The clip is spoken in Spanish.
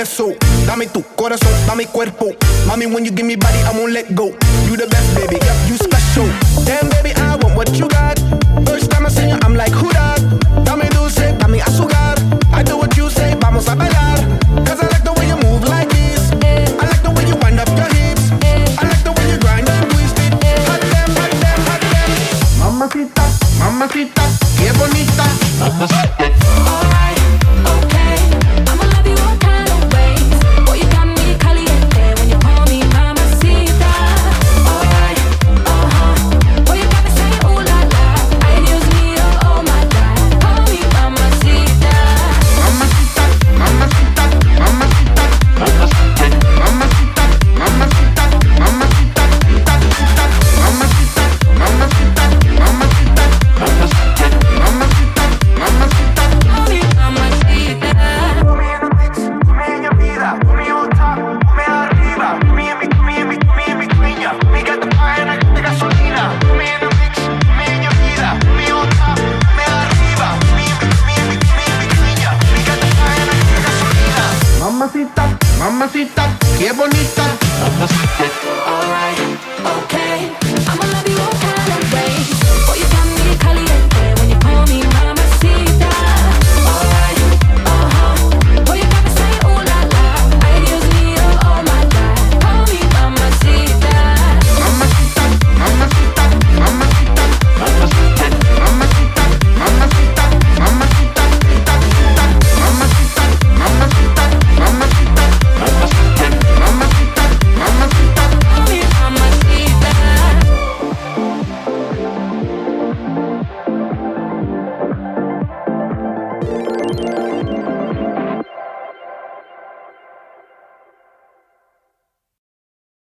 eso. Dame tu corazón, dame cuerpo. Mommy, when you give me body, I won't let go. You the best, baby, yep, you special. Damn, baby, I want what you got. First time I see you, I'm like, who that? Dame dulce, dame azúcar. I do what you say, vamos a bailar. Cause I like the way you move like this. I like the way you wind up your hips. I like the way you grind and twist it. Hot damn, hot damn, hot damn. Mamacita, mamacita, qué bonita. Alright, okay, I'ma love you all kind of ways. Boy, you got me caliente when you call me mamacita. Alright, boy, you got me saying ooh la la. Ay, Dios mío, oh my God, call me mamacita. Mamacita, mamacita, mamacita, mamacita, mamacita, mamacita, mamacita, mamacita, mamacita, mamacita, mamacita, mamacita. Call me mamacita. Put me in the mix, put me in your vida. Put me on top, put me arriba. Put me in mi, put me in mi, put me in mi cuña. We got the fire and I got the gasolina. Put me in the mix, put me in your vida. Put me on top, put me arriba. Put me in mi, put me in mi, put me in mi cuña. We got the fire and I got the gasolina. Mamacita, mamacita.